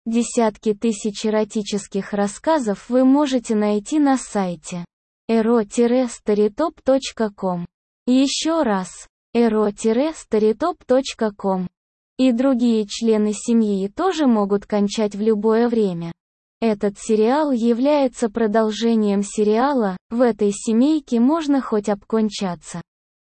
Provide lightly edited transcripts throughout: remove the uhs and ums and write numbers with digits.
Десятки тысяч эротических рассказов вы можете найти на сайте ero-storytop.com. Еще раз, ero-storytop.com. И другие члены семьи тоже могут кончать в любое время. Этот сериал является продолжением сериала «В этой семейке можно хоть обкончаться».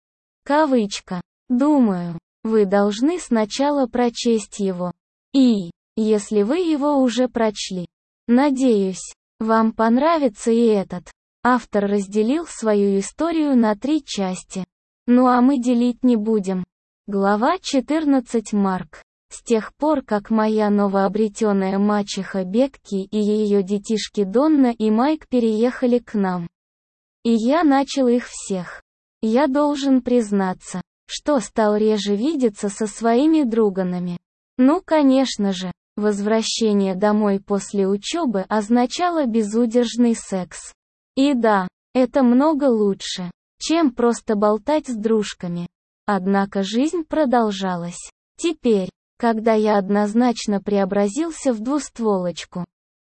Кавычка. Думаю, вы должны сначала прочесть его. И, если вы его уже прочли, надеюсь, вам понравится и этот. Автор разделил свою историю на 3 части. Ну а мы делить не будем. Глава 14. Марк. С тех пор, как моя новообретенная мачеха Бекки и ее детишки Донна и Майк переехали к нам, и я начал их всех, я должен признаться, что стал реже видеться со своими друганами. Ну, конечно же, возвращение домой после учебы означало безудержный секс. И да, это много лучше, чем просто болтать с дружками. Однако жизнь продолжалась. Теперь, когда я однозначно преобразился в двустволочку.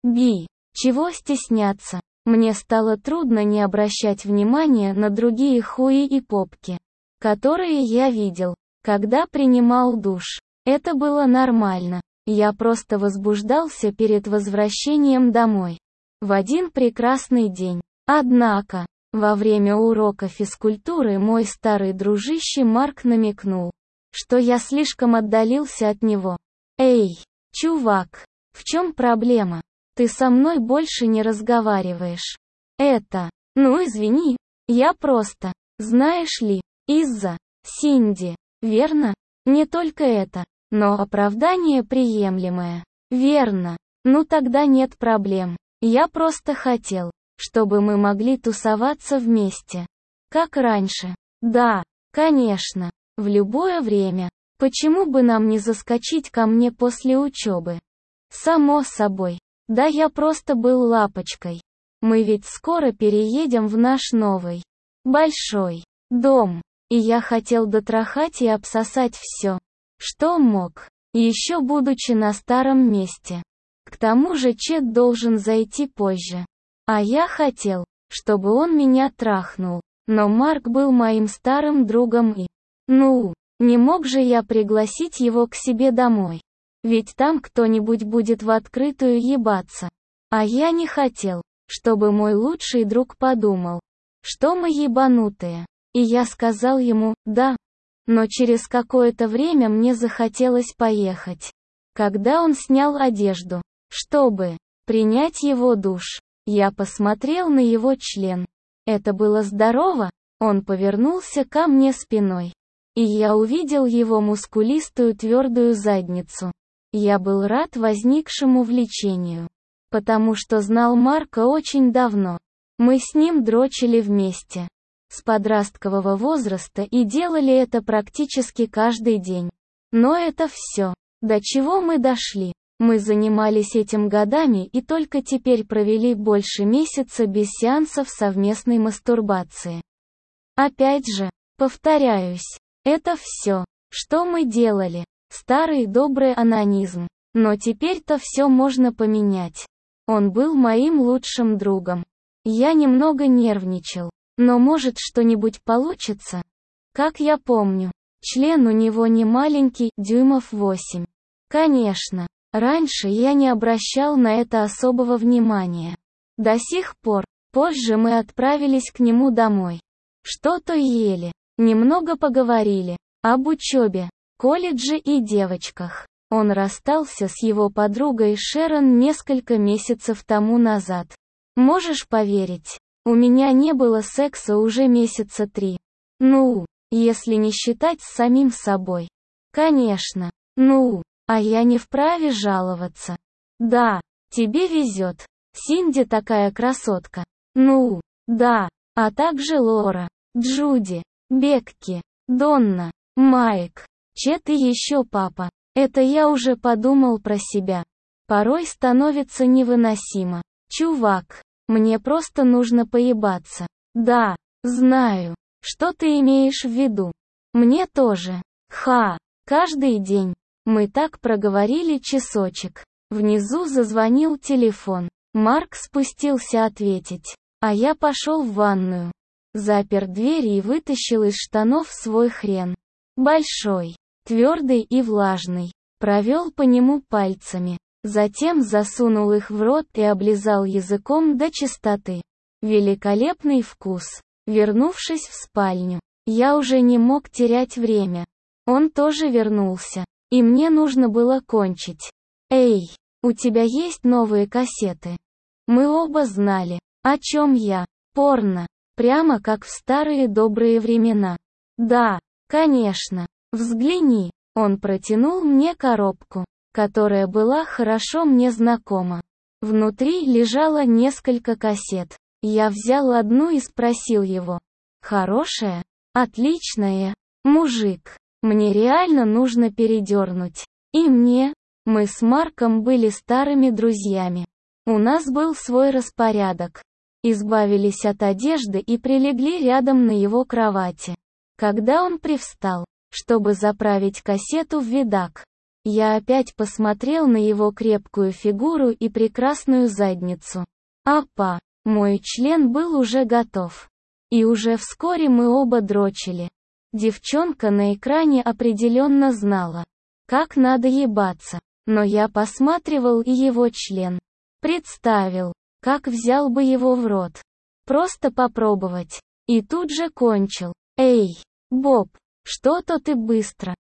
Чего стесняться? Мне стало трудно не обращать внимания на другие хуи и попки, которые я видел, когда принимал душ. Это было нормально. Я просто возбуждался перед возвращением домой. В один прекрасный день. Однако, во время урока физкультуры мой старый дружище Марк намекнул, что я слишком отдалился от него. «Эй, чувак, в чем проблема? Ты со мной больше не разговариваешь». Ну извини, я просто, знаешь ли, из-за Синди, верно? Не только это, но оправдание приемлемое. Верно. Ну тогда нет проблем. Я просто хотел, чтобы мы могли тусоваться вместе. Как раньше. Да, конечно. В любое время. Почему бы нам не заскочить ко мне после учебы? Само собой. Да я просто был лапочкой. Мы ведь скоро переедем в наш новый, большой дом. И я хотел дотрахать и обсосать все, что мог, еще будучи на старом месте. К тому же Чет должен зайти позже. А я хотел, чтобы он меня трахнул. Но Марк был моим старым другом и... не мог же я пригласить его к себе домой. Ведь там кто-нибудь будет в открытую ебаться. А я не хотел, чтобы мой лучший друг подумал, что мы ебанутые. И я сказал ему, да. Но через какое-то время мне захотелось поехать. Когда он снял одежду, чтобы принять его душ, я посмотрел на его член. Это было здорово. Он повернулся ко мне спиной. И я увидел его мускулистую твердую задницу. Я был рад возникшему влечению. Потому что знал Марка очень давно. Мы с ним дрочили вместе. С подросткового возраста и делали это практически каждый день. Но это все. До чего мы дошли? Мы занимались этим годами и только теперь провели больше месяца без сеансов совместной мастурбации. Опять же, повторяюсь, это все, что мы делали. Старый добрый анонизм. Но теперь-то все можно поменять. Он был моим лучшим другом. Я немного нервничал. Но может что-нибудь получится? Как я помню, член у него не маленький, дюймов 8. Конечно, раньше я не обращал на это особого внимания. До сих пор. Позже мы отправились к нему домой. Что-то ели, немного поговорили об учебе, колледже и девочках. Он расстался с его подругой Шерон несколько месяцев тому назад. Можешь поверить? У меня не было секса уже месяца 3. Если не считать с самим собой. Конечно. А я не вправе жаловаться. Да, тебе везет. Синди такая красотка. Да. А также Лора, Джуди, Бекки, Донна, Майк, Чет и еще папа. Это я уже подумал про себя. Порой становится невыносимо. Чувак, мне просто нужно поебаться. Да, знаю, что ты имеешь в виду. Мне тоже. Каждый день. Мы так проговорили часочек. Внизу зазвонил телефон. Марк спустился ответить. А я пошел в ванную. Запер дверь и вытащил из штанов свой хрен. Большой, твердый и влажный. Провел по нему пальцами. Затем засунул их в рот и облизал языком до чистоты. Великолепный вкус. Вернувшись в спальню, я уже не мог терять время. Он тоже вернулся. И мне нужно было кончить. «Эй, у тебя есть новые кассеты?» Мы оба знали, о чем я. Порно. Прямо как в старые добрые времена. «Да, конечно. Взгляни». Он протянул мне коробку, которая была хорошо мне знакома. Внутри лежало несколько кассет. Я взял одну и спросил его. «Хорошая? Отличная? Мужик, мне реально нужно передернуть. И мне?» Мы с Марком были старыми друзьями. У нас был свой распорядок. Избавились от одежды и прилегли рядом на его кровати. Когда он привстал, чтобы заправить кассету в видак, я опять посмотрел на его крепкую фигуру и прекрасную задницу. Апа, мой член был уже готов. И уже вскоре мы оба дрочили. Девчонка на экране определенно знала, как надо ебаться. Но я посматривал и его член. Представил, как взял бы его в рот. Просто попробовать. И тут же кончил. «Эй, Боб, что-то ты быстро».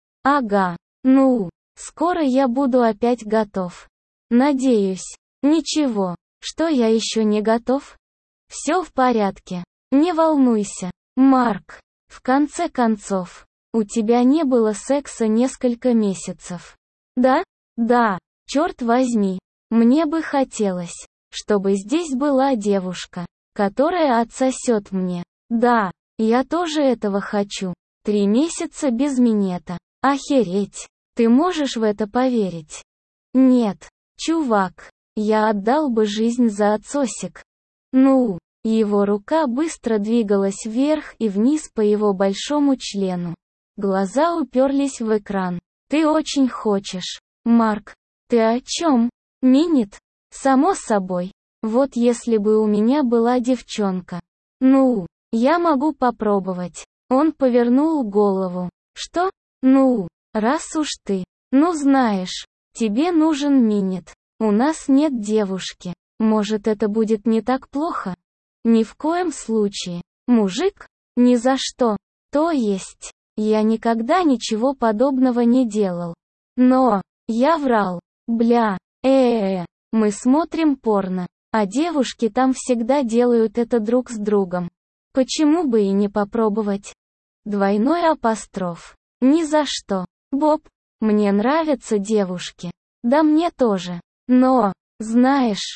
Ага. Ну, скоро я буду опять готов. Надеюсь. Ничего, что я еще не готов? Все в порядке. Не волнуйся, Марк. В конце концов, у тебя не было секса несколько месяцев. Да? Да, черт возьми. Мне бы хотелось, чтобы здесь была девушка, которая отсосет мне. Да, я тоже этого хочу. 3 месяца без минета. Охереть. Ты можешь в это поверить? Нет, чувак, я отдал бы жизнь за отсосик. Ну, его рука быстро двигалась вверх и вниз по его большому члену. Глаза уперлись в экран. Ты очень хочешь. Марк, ты о чем? Минет? Само собой. Вот если бы у меня была девчонка. Ну, я могу попробовать. Он повернул голову. Что? Ну, раз уж ты. Ну знаешь, тебе нужен минет. У нас нет девушки. Может, это будет не так плохо? Ни в коем случае. Мужик? Ни за что. То есть, я никогда ничего подобного не делал. Но, я врал. Бля, мы смотрим порно, а девушки там всегда делают это друг с другом. Почему бы и не попробовать? Двойной апостроф. Ни за что. Боб, мне нравятся девушки. Да мне тоже. Но, знаешь,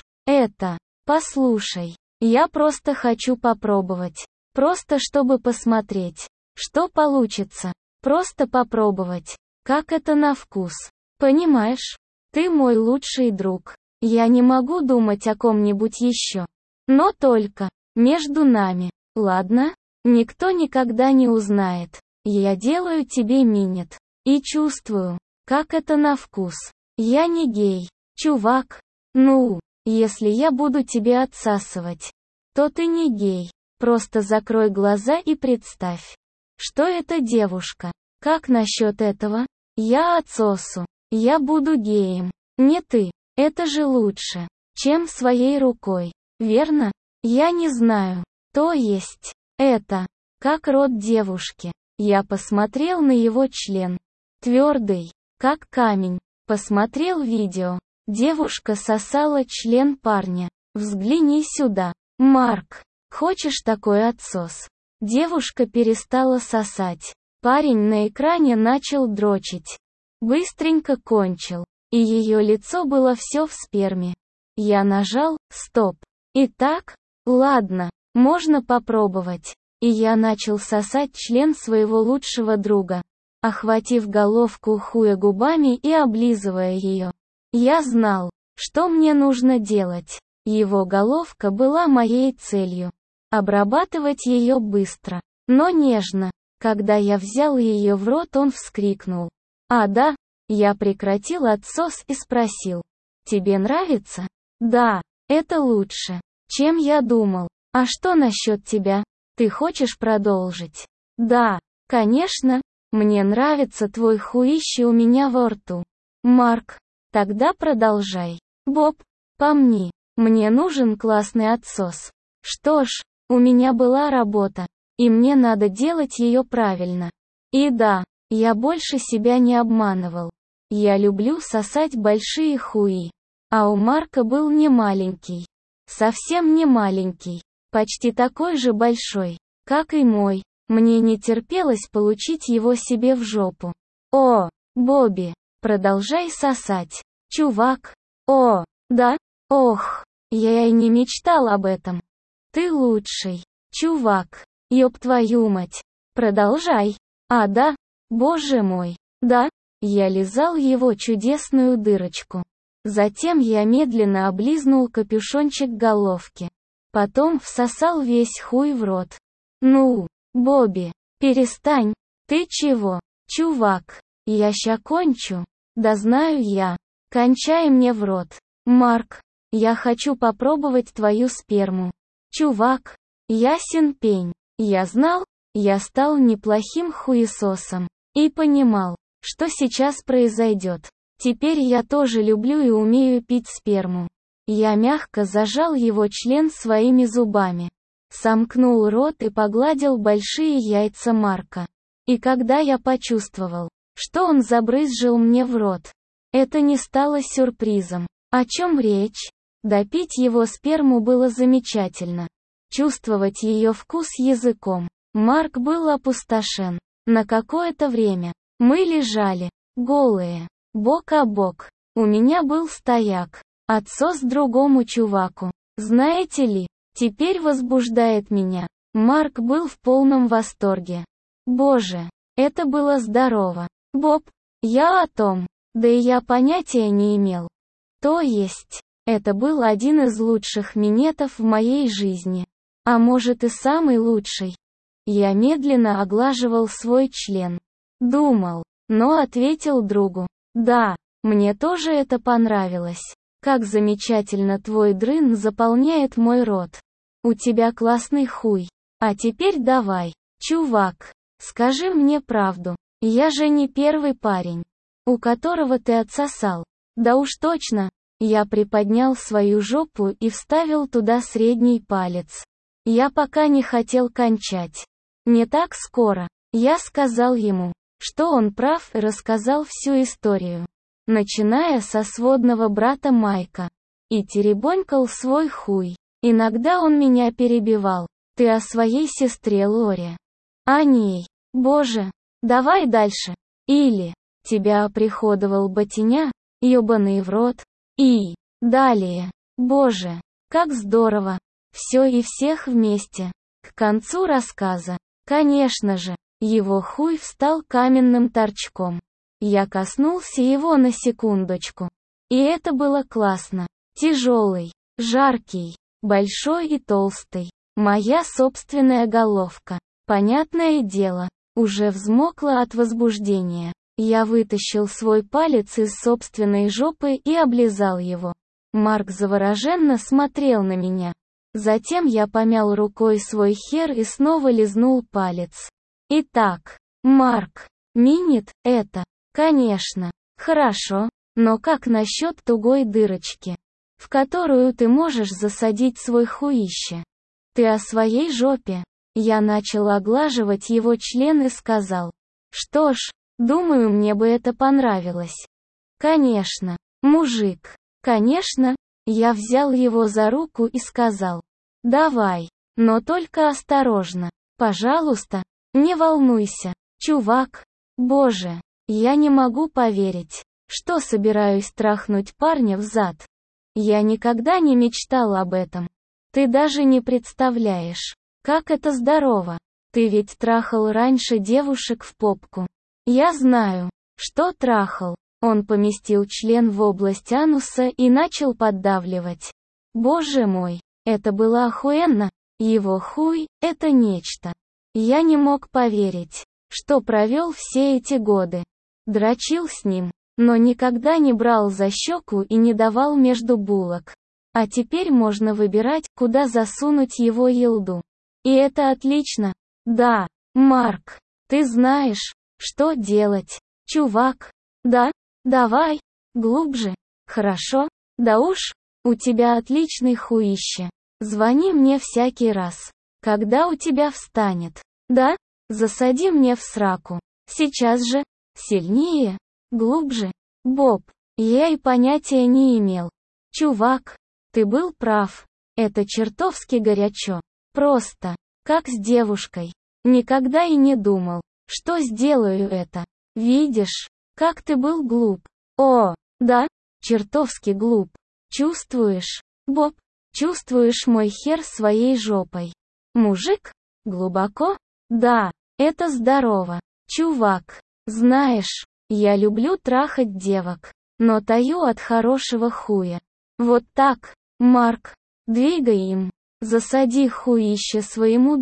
послушай, я просто хочу попробовать. Просто чтобы посмотреть, что получится. Просто попробовать, как это на вкус. Понимаешь? Ты мой лучший друг. Я не могу думать о ком-нибудь еще. Но только между нами. Ладно? Никто никогда не узнает. Я делаю тебе минет. И чувствую, как это на вкус. Я не гей, чувак. Ну, если я буду тебе отсасывать, то ты не гей. Просто закрой глаза и представь, что это девушка. Как насчет этого? Я отсосу. Я буду геем. Не ты. Это же лучше, чем своей рукой. Верно? Я не знаю. То есть, это, как рот девушки. Я посмотрел на его член. Твердый, как камень. Посмотрел видео. Девушка сосала член парня. Взгляни сюда. Марк, хочешь такой отсос? Девушка перестала сосать. Парень на экране начал дрочить. Быстренько кончил. И ее лицо было все в сперме. Я нажал «Стоп». Итак, ладно, можно попробовать. И я начал сосать член своего лучшего друга, охватив головку хуя губами и облизывая ее. Я знал, что мне нужно делать. Его головка была моей целью. Обрабатывать ее быстро, но нежно. Когда я взял ее в рот, он вскрикнул. А да, я прекратил отсос и спросил. Тебе нравится? Да, это лучше, чем я думал. А что насчет тебя? Ты хочешь продолжить? Да, конечно, мне нравится твой хуище у меня во рту. Марк, тогда продолжай. Боб, помни, мне нужен классный отсос. Что ж, у меня была работа, и мне надо делать ее правильно. И да, я больше себя не обманывал. Я люблю сосать большие хуи. А у Марка был не маленький. Совсем не маленький. Почти такой же большой, как и мой. Мне не терпелось получить его себе в жопу. О, Бобби, продолжай сосать. Чувак. О, да? Ох, я и не мечтал об этом. Ты лучший. Чувак. Ёб твою мать. Продолжай. А да? Боже мой. Да? Я лизал его чудесную дырочку. Затем я медленно облизнул капюшончик головки. Потом всосал весь хуй в рот. Ну, Бобби, перестань. Ты чего, чувак? Я ща кончу. Да знаю я. Кончай мне в рот. Марк, я хочу попробовать твою сперму. Чувак, ясен пень. Я знал, я стал неплохим хуесосом. И понимал, что сейчас произойдет. Теперь я тоже люблю и умею пить сперму. Я мягко зажал его член своими зубами. Сомкнул рот и погладил большие яйца Марка. И когда я почувствовал, что он забрызжил мне в рот, это не стало сюрпризом. О чем речь? Допить его сперму было замечательно. Чувствовать ее вкус языком. Марк был опустошен. На какое-то время мы лежали, голые, бок о бок. У меня был стояк. Отсос другому чуваку. Знаете ли, теперь возбуждает меня. Марк был в полном восторге. Боже, это было здорово. Боб, я о том. Да и я понятия не имел. То есть, это был один из лучших минетов в моей жизни. А может и самый лучший. Я медленно оглаживал свой член. Думал, но ответил другу. Да, мне тоже это понравилось. Как замечательно твой дрын заполняет мой рот. У тебя классный хуй. А теперь давай, чувак, скажи мне правду. Я же не первый парень, у которого ты отсосал. Да уж точно. Я приподнял свою жопу и вставил туда средний палец. Я пока не хотел кончать. Не так скоро. Я сказал ему, что он прав, и рассказал всю историю. Начиная со сводного брата Майка. И теребонькал свой хуй. Иногда он меня перебивал. Ты о своей сестре Лоре. О ней. Боже. Давай дальше. Или. Тебя оприходовал Ботиня, ёбаный в рот. И. Далее. Боже. Как здорово. Все и всех вместе. К концу рассказа. Конечно же. Его хуй встал каменным торчком. Я коснулся его на секундочку. И это было классно. Тяжелый, жаркий, большой и толстый. Моя собственная головка. Понятное дело, уже взмокла от возбуждения. Я вытащил свой палец из собственной жопы и облизал его. Марк завороженно смотрел на меня. Затем я помял рукой свой хер и снова лизнул палец. Итак, Марк, минит это? Конечно. Хорошо, но как насчет тугой дырочки, в которую ты можешь засадить свой хуище? Ты о своей жопе? Я начал оглаживать его член и сказал. Что ж, думаю, мне бы это понравилось. Конечно, мужик. Конечно, я взял его за руку и сказал. Давай, но только осторожно. Пожалуйста, не волнуйся, чувак. Боже. Я не могу поверить, что собираюсь трахнуть парня в зад. Я никогда не мечтал об этом. Ты даже не представляешь, как это здорово. Ты ведь трахал раньше девушек в попку. Я знаю, что трахал. Он поместил член в область ануса и начал поддавливать. Боже мой, это было охуенно. Его хуй – это нечто. Я не мог поверить, что провел все эти годы. Дрочил с ним, но никогда не брал за щеку и не давал между булок. А теперь можно выбирать, куда засунуть его елду. И это отлично. Да, Марк, ты знаешь, что делать, чувак. Да? Давай. Глубже. Хорошо? Да уж, у тебя отличный хуище. Звони мне всякий раз, когда у тебя встанет. Да? Засади мне в сраку. Сейчас же. Сильнее. Глубже. Боб, я и понятия не имел. Чувак, ты был прав. Это чертовски горячо. Просто, как с девушкой. Никогда и не думал, что сделаю это. Видишь, как ты был глуп. О, да, чертовски глуп. Чувствуешь, Боб? Чувствуешь мой хер своей жопой? Мужик? Глубоко? Да, это здорово. Чувак, знаешь, я люблю трахать девок, но таю от хорошего хуя. Вот так, Марк, двигай им. Засади хуище своему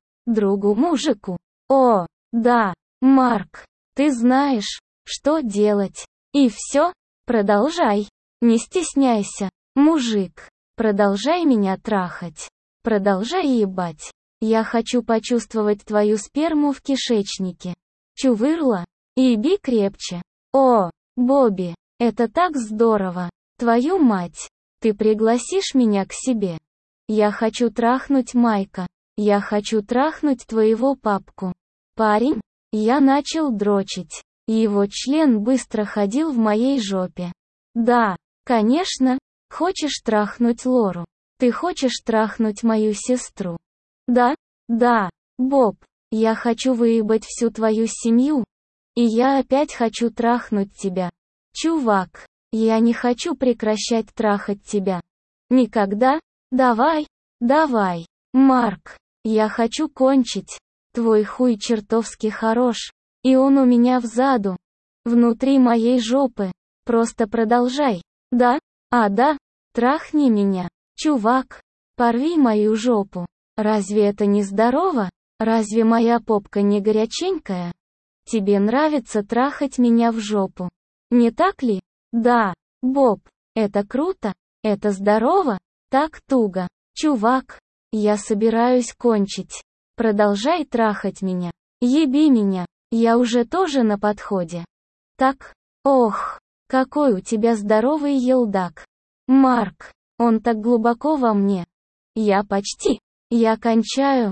другу-мужику. О, да, Марк, ты знаешь, что делать. И все, продолжай. Не стесняйся, мужик. Продолжай меня трахать. Продолжай ебать. Я хочу почувствовать твою сперму в кишечнике. Чувырла? Еби крепче. О, Бобби, это так здорово. Твою мать. Ты пригласишь меня к себе? Я хочу трахнуть Майка. Я хочу трахнуть твоего папку. Парень? Я начал дрочить. Его член быстро ходил в моей жопе. Да, конечно. Хочешь трахнуть Лору? Ты хочешь трахнуть мою сестру? Да? Да, Боб. Я хочу выебать всю твою семью. И я опять хочу трахнуть тебя. Чувак, я не хочу прекращать трахать тебя. Никогда? Давай, давай. Марк, я хочу кончить. Твой хуй чертовски хорош. И он у меня взаду. Внутри моей жопы. Просто продолжай. Да? А да? Трахни меня. Чувак, порви мою жопу. Разве это не здорово? Разве моя попка не горяченькая? Тебе нравится трахать меня в жопу. Не так ли? Да, Боб, это круто, это здорово, так туго. Чувак, я собираюсь кончить. Продолжай трахать меня. Еби меня, я уже тоже на подходе. Так, ох, какой у тебя здоровый елдак. Марк, он так глубоко во мне. Я кончаю.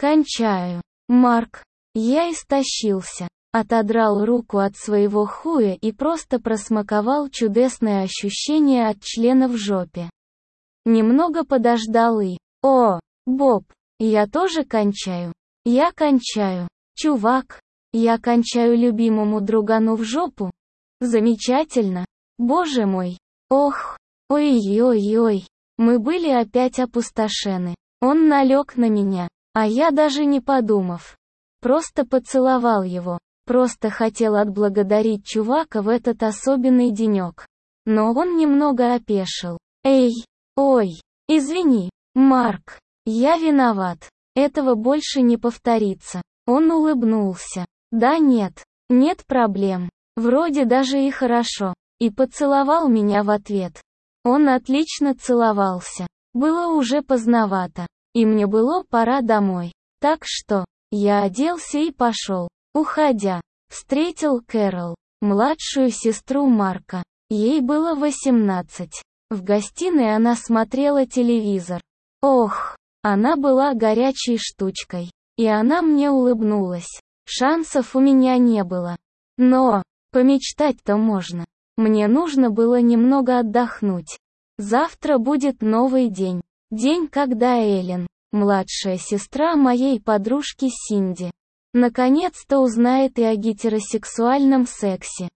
Марк, я истощился. Отодрал руку от своего хуя и просто просмаковал чудесное ощущение от члена в жопе. Немного подождал и... О, Боб, я тоже кончаю. Я кончаю. Чувак, я кончаю любимому другану в жопу. Замечательно. Боже мой. Ох, ой-ой-ой. Мы были опять опустошены. Он налег на меня, а я даже не подумав. Просто поцеловал его. Просто хотел отблагодарить чувака в этот особенный денек. Но он немного опешил. Эй, ой, извини, Марк, я виноват. Этого больше не повторится. Он улыбнулся. Да нет проблем. Вроде даже и хорошо. И поцеловал меня в ответ. Он отлично целовался. Было уже поздновато. И мне было пора домой. Так что, я оделся и пошел. Уходя, встретил Кэрол, младшую сестру Марка. Ей было 18. В гостиной она смотрела телевизор. Ох, она была горячей штучкой. И она мне улыбнулась. Шансов у меня не было. Но, помечтать-то можно. Мне нужно было немного отдохнуть. Завтра будет новый день. День, когда Эллен, младшая сестра моей подружки Синди, наконец-то узнает и о гетеросексуальном сексе.